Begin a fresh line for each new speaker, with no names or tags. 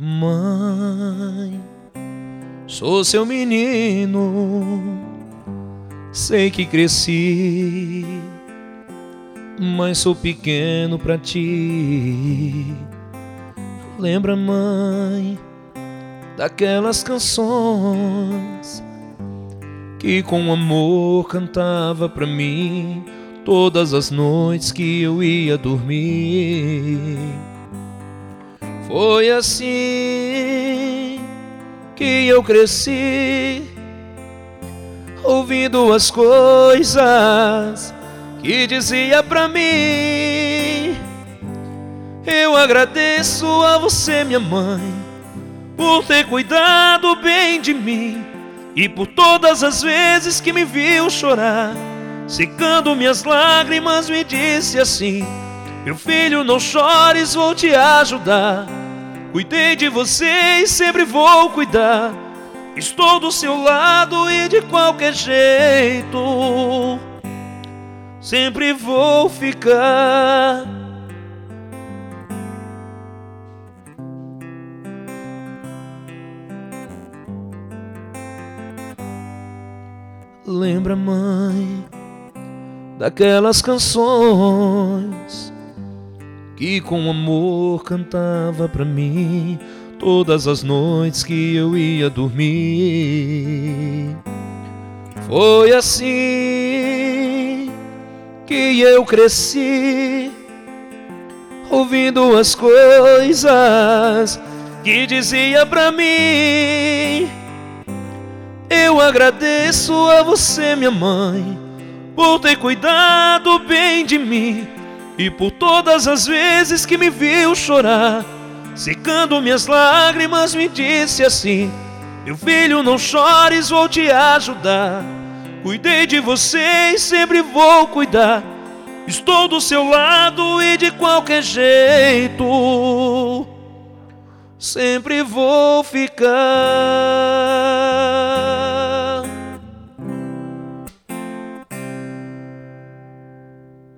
Mãe, sou seu menino, sei que cresci, mas sou pequeno pra ti. Lembra, mãe, daquelas canções que com amor cantava pra mim todas as noites que eu ia dormir. Foi assim que eu cresci, ouvindo as coisas que dizia pra mim. Eu agradeço a você, minha mãe, por ter cuidado bem de mim e por todas as vezes que me viu chorar, secando minhas lágrimas, me disse assim: meu filho, não chores, vou te ajudar. Cuidei de você e sempre vou cuidar. Estou do seu lado e de qualquer jeito sempre vou ficar. Lembra, mãe, daquelas canções que com amor cantava pra mim todas as noites que eu ia dormir. Foi assim que eu cresci, ouvindo as coisas que dizia pra mim. Eu agradeço a você, minha mãe, por ter cuidado bem de mim e por todas as vezes que me viu chorar, secando minhas lágrimas, me disse assim: meu filho, não chores, vou te ajudar. Cuidei de você e sempre vou cuidar. Estou do seu lado e de qualquer jeito sempre vou ficar.